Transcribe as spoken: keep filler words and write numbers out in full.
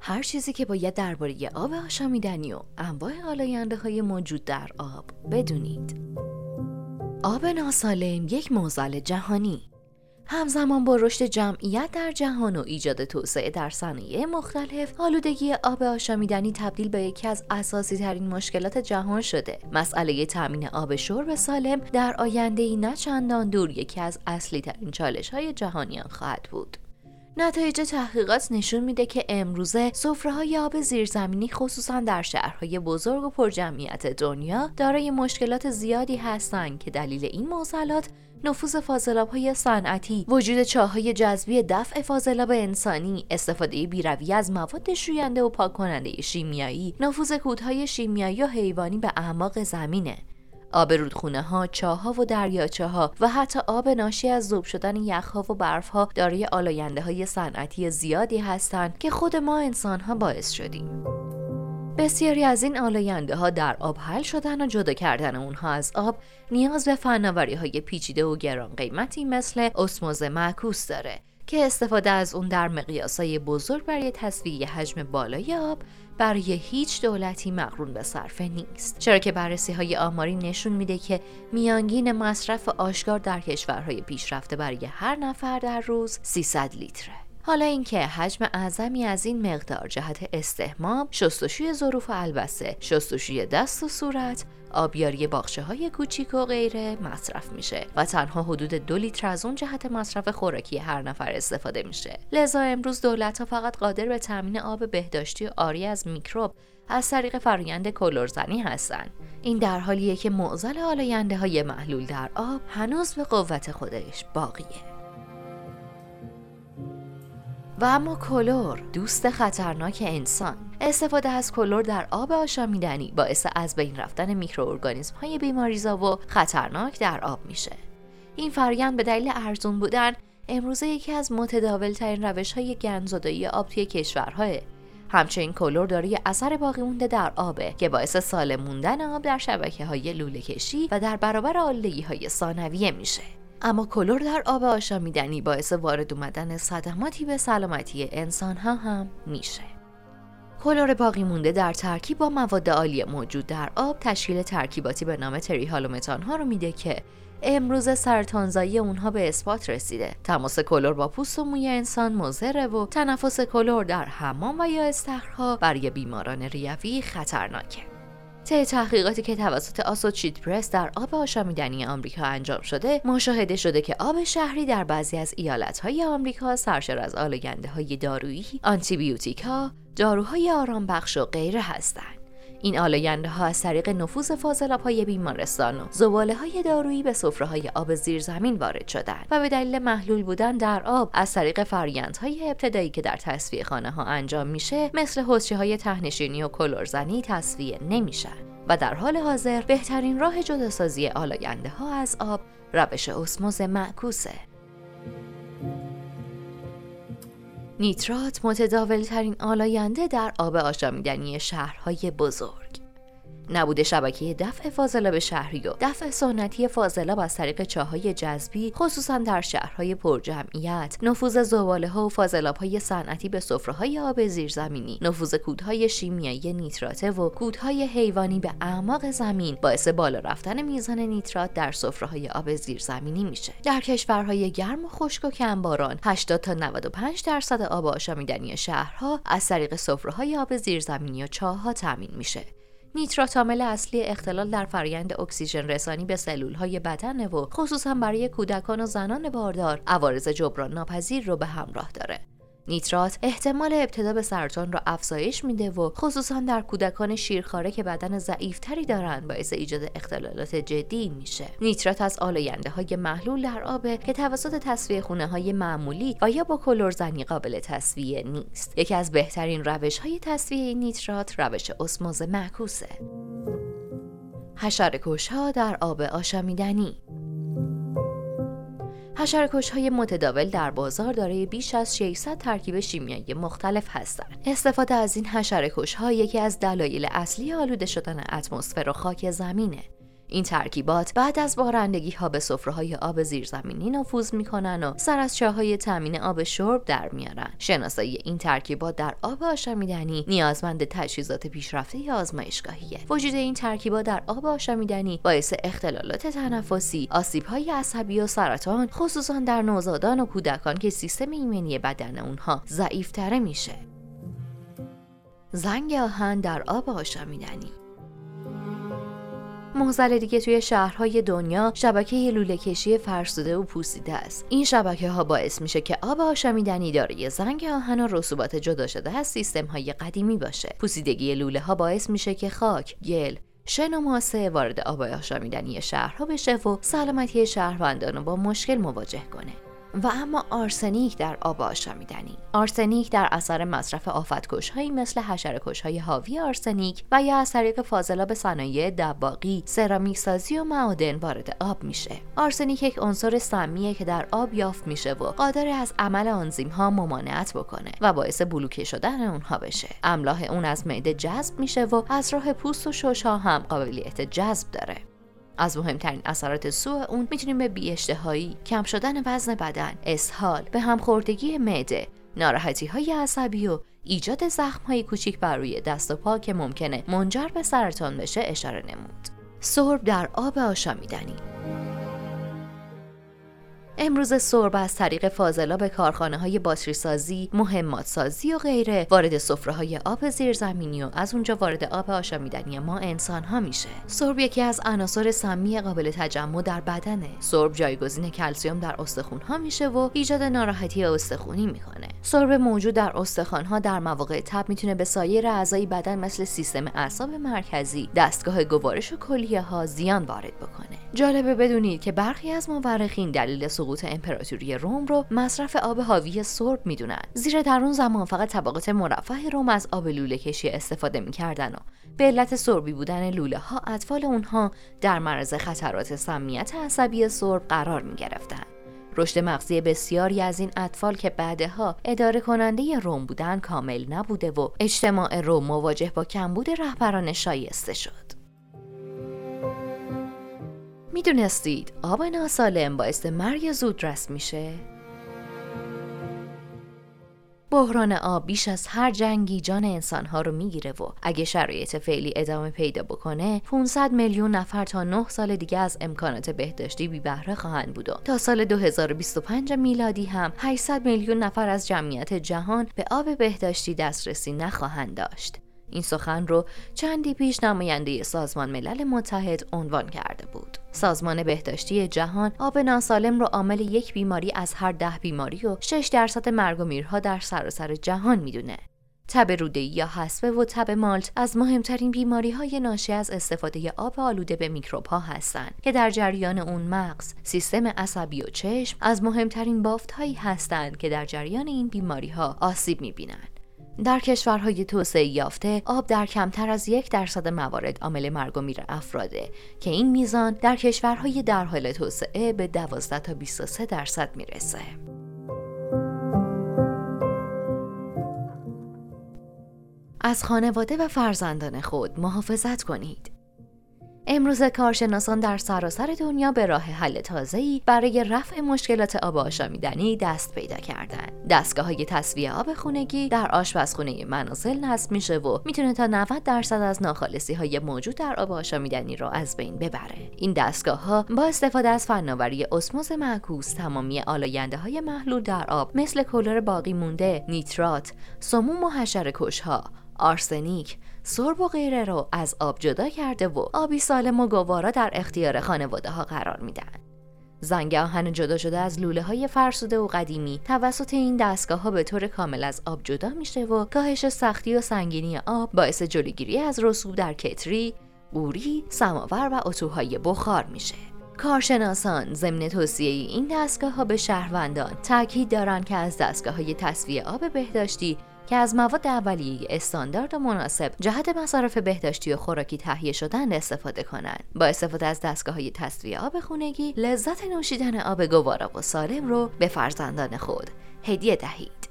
هر چیزی که باید درباره آب آشامیدنی و انواع آلاینده‌های موجود در آب بدونید. آب ناسالم یک معضل جهانی. همزمان با رشد جمعیت در جهان و ایجاد توسعه در صنایع مختلف، آلودگی آب آشامیدنی تبدیل به یکی از اساسی ترین مشکلات جهان شده. مسئله تامین آب شرب سالم در آینده‌ای نه چندان دور یکی از اصلی ترین چالش‌های جهانیان خواهد بود. نتایج تحقیقات نشون میده که امروزه سفره‌های آب زیرزمینی خصوصا در شهرهای بزرگ و پرجمعیت دنیا دارای مشکلات زیادی هستند که دلیل این معضلات نفوذ فاضلاب‌های صنعتی، وجود چاه‌های جذبی دفع فاضلاب انسانی، استفاده بی‌رویه از مواد شوینده و پاک‌کننده شیمیایی، نفوذ کودهای شیمیایی و حیوانی به اعماق زمینه. آب رودخونه‌ها، چاه‌ها و دریاچه‌ها و حتی آب ناشی از ذوب شدن یخ‌ها و برف‌ها دارای آلاینده‌های صنعتی زیادی هستند که خود ما انسان‌ها باعث شدیم. بسیاری از این آلاینده‌ها در آب حل شدن و جدا کردن اونها از آب نیاز به فناوری‌های پیچیده و گران قیمتی مثل اسموز معکوس داره که استفاده از اون در مقیاس‌های بزرگ برای تصفیه حجم بالای آب برای هیچ دولتی مقرون به صرفه نیست، چرا که بررسی‌های آماری نشون میده که میانگین مصرف آشکار در کشورهای پیشرفته برای هر نفر در روز سیصد لیتره. حالا اینکه حجم اعظمی از این مقدار جهت استحمام، شستشوی ظروف و البسه، شستشوی دست و صورت، آبیاری باغچه‌های کوچیک و غیره مصرف میشه و تنها حدود دو لیتر از اون جهت مصرف خوراکی هر نفر استفاده میشه. لذا امروز دولت‌ها فقط قادر به تامین آب بهداشتی و عاری از میکروب از طریق فرآیند کلرزنی هستن. این در حالیه که معضل آلاینده‌های محلول در آب هنوز به قوت خودش باقیه. و اما کلر، دوست خطرناک انسان. استفاده از کلر در آب آشامیدنی باعث از بین رفتن میکروارگانیسم‌های بیماریزا و خطرناک در آب میشه. این فرآیند به دلیل ارزون بودن امروزه یکی از متداول‌ترین روش‌های گندزدایی آب توی کشورها. همچنین کلر دارای اثر باقی مونده در آبه که باعث سالم موندن آب در شبکه‌های لوله‌کشی و در برابر آلودگی‌های ثانویه میشه. اما کلر در آب آشامیدنی باعث وارد اومدن صدماتی به سلامتی انسان‌ها هم میشه. کلر باقی مونده در ترکیب با مواد عالی موجود در آب تشکیل ترکیباتی به نام تریهالومتان‌ها رو میده که امروز سرطانزایی اونها به اثبات رسیده. تماس کلر با پوست و موی انسان مضره و تنفس کلر در حمام و یا استخرها برای بیماران ریوی خطرناکه. طی تحقیقاتی که توسط آسوچیت پرس در آب آشامیدنی آمریکا انجام شده، مشاهده شده که آب شهری در بعضی از ایالت‌های آمریکا سرشار از آلاینده‌های دارویی، آنتیبیوتیکا، داروهای آرامبخش و غیره هستند. این آلاینده‌ها از طریق نفوذ فاضلاب‌های بیمارستان و زباله‌های دارویی به سفره‌های آب زیرزمین وارد شدند و به دلیل محلول بودن در آب از طریق فرآیندهای ابتدایی که در تصفیه خانه‌ها انجام میشه مثل حوضچه‌های ته‌نشینی و کلرزنی تصفیه نمیشن و در حال حاضر بهترین راه جداسازی آلاینده‌ها از آب روش اسموز معکوسه. نیترات متداول‌ترین آلاینده در آب آشامیدنی شهرهای بزرگ. نبود شبکه دفع فاضلاب شهری و دفع سنتی فاضلاب از طریق چاه‌های جذبی خصوصا در شهرهای پرجمعیت، نفوذ زباله‌ها و فاضلاب‌های صنعتی به سفره‌های آب زیرزمینی، نفوذ کودهای شیمیایی نیتراته و کودهای حیوانی به اعماق زمین باعث بالا رفتن میزان نیترات در سفره‌های آب زیرزمینی میشه. در کشورهای گرم و خشک و کمباران هشتاد تا نود و پنج درصد آب آشامیدنی شهرها از طریق سفره‌های آب زیرزمینی و چاه‌ها تامین میشه. نیترات عامل اصلی اختلال در فرآیند اکسیژن رسانی به سلول‌های بدن و خصوصا برای کودکان و زنان باردار عوارض جبران ناپذیر رو به همراه داره. نیترات احتمال ابتلا به سرطان را افزایش میده و خصوصا در کودکان شیرخواره که بدن ضعیف‌تری دارن باعث ایجاد اختلالات جدی میشه. نیترات از آلاینده‌های محلول در آب که توسط تصفیه خونه‌های معمولی و یا با کلرزنی قابل تصفیه نیست. یکی از بهترین روش‌های تصفیه نیترات روش اسموز معکوسه. حشره‌کش‌ها در آب آشامیدنی. حشره‌کش‌های متداول در بازار دارای بیش از ششصد ترکیب شیمیایی مختلف هستند. استفاده از این حشره‌کش‌ها یکی از دلایل اصلی آلوده شدن اتمسفر و خاک زمینه. این ترکیبات بعد از بارندگی ها به سفره‌های آب زیرزمینی نفوذ میکنن و سر از چاه‌های تامین آب شرب در میارن. شناسایی این ترکیبات در آب آشامیدنی نیازمند تجهیزات پیشرفته آزمایشگاهیه. وجود این ترکیبات در آب آشامیدنی باعث اختلالات تنفسی، آسیب‌های عصبی و سرطان، خصوصا در نوزادان و کودکان که سیستم ایمنی بدن اونها ضعیف‌تر میشه. زنگ آهن در آب آشامیدنی. معضل دیگه توی شهرهای دنیا شبکه لوله کشی فرسوده و پوسیده است. این شبکه ها باعث میشه که آب آشامیدنی دارای زنگ آهن و رسوبات جدا شده از سیستم های قدیمی باشه. پوسیدگی لوله ها باعث میشه که خاک، گل، شن و ماسه وارد آب آشامیدنی شهرها بشه و سلامتی شهروندان رو با مشکل مواجه کنه. و اما آرسنیک در آب آشامیدنی. آرسنیک در اثر مصرف آفتکش‌هایی مثل حشره‌کش‌های حاوی آرسنیک و یا از طریق فاضلاب صنایع دباغی، سرامیک سازی و معادن وارد آب میشه. آرسنیک یک عنصر سمیه که در آب یافت میشه و قادر از عمل آنزیم‌ها ممانعت بکنه و باعث بلوکه شدن اونها بشه. املاح اون از معده جذب میشه و از راه پوست و شش‌ها هم قابلیت جذب داره. از مهمترین اثرات سوء اون میتونیم به بی‌اشتهایی، کم شدن وزن بدن، اسهال، به همخوردگی معده، ناراحتی‌های عصبی و ایجاد زخم‌های کوچیک بر روی دست و پا که ممکنه منجر به سرطان بشه اشاره نمود. سرب در آب آشامیدنی. امروز سرب از طریق فاضلاب کارخانه‌های باتری سازی، مهمات سازی و غیره وارد سفره‌های آب زیرزمینی و از اونجا وارد آب آشامیدنی ما انسان‌ها میشه. سرب یکی از عناصر سمی قابل تجمع در بدنه. سرب جایگزین کلسیم در استخوان‌ها میشه و ایجاد ناراحتی استخوانی میکنه. سرب موجود در استخوان‌ها در مواقع تب میتونه به سایر اعضای بدن مثل سیستم اعصاب مرکزی، دستگاه گوارش و کلیه‌ها زیان وارد بکنه. جالبه بدونید که برخی از مورخین دلیل سقوط امپراتوری روم رو مصرف آب حاوی سرب میدونن، زیرا در اون زمان فقط طبقات مرفه روم از آب لوله کشی استفاده میکردن و به علت سربی بودن لوله ها اطفال اونها در معرض خطرات سمیت عصبی سرب قرار میگرفتن. رشد مغزی بسیاری از این اطفال که بعدها اداره کننده روم بودن کامل نبوده و اجتماع روم مواجه با کمبود رهبران شایسته شد. میدونستید آب ناسالم باعث مرگ زودرس میشه؟ بحران آب بیش از هر جنگی جان انسانها رو میگیره و اگه شرایط فعلی ادامه پیدا بکنه پانصد میلیون نفر تا نه سال دیگه از امکانات بهداشتی بی بهره خواهند بود و تا سال دو هزار و بیست و پنج میلادی هم هشتصد میلیون نفر از جمعیت جهان به آب بهداشتی دسترسی نخواهند داشت. این سخن رو چندی پیش نماینده سازمان ملل متحد عنوان کرده بود. سازمان بهداشتی جهان آب ناسالم رو عامل یک بیماری از هر ده بیماری و شش درصد مرگ و میرها در سراسر جهان میدونه. تب روده‌ای یا حصبه و تب مالت از مهمترین بیماری‌های ناشی از استفاده آب آلوده به میکروب‌ها هستند که در جریان اون مغز، سیستم عصبی و چشم از مهمترین بافت‌هایی هستند که در جریان این بیماری‌ها آسیب می‌بینند. در کشورهای توسعه یافته آب در کمتر از یک درصد موارد عامل مرگ و میر افراده که این میزان در کشورهای در حال توسعه به دوازده تا بیست و سه درصد میرسه. از خانواده و فرزندان خود محافظت کنید. امروز کارشناسان در سراسر دنیا به راه حل تازه‌ای برای رفع مشکلات آب آشامیدنی دست پیدا کردند. دستگاه‌های تصفیه آب خونگی در آشپزخونه منازل نصب میشه و میتونه تا نود درصد از ناخالصی‌های موجود در آب آشامیدنی را از بین ببره. این دستگاه‌ها با استفاده از فناوری اسموز معکوس تمامی آلاینده‌های محلول در آب مثل کلر باقی مونده، نیترات، سموم و حشره‌کش‌ها، آرسنیک، سرب و غیره رو از آب جدا کرده و آبی سالم و گوارا در اختیار خانواده ها قرار میدن. زنگ آهن جدا شده از لوله های فرسوده و قدیمی توسط این دستگاه ها به طور کامل از آب جدا میشه و کاهش سختی و سنگینی آب باعث جلوگیری از رسوب در کتری، قوری، سماور و اتوهای بخار میشه. کارشناسان ضمن توصیه این دستگاه ها به شهروندان تاکید دارند که از دستگاه های تصفیه آب بهداشتی که از مواد اولیه استاندارد و مناسب جهت مصارف بهداشتی و خوراکی تهیه شدن استفاده کنند. با استفاده از دستگاه‌های تصفیه آب خونگی لذت نوشیدن آب گوارا و سالم رو به فرزندان خود هدیه دهید.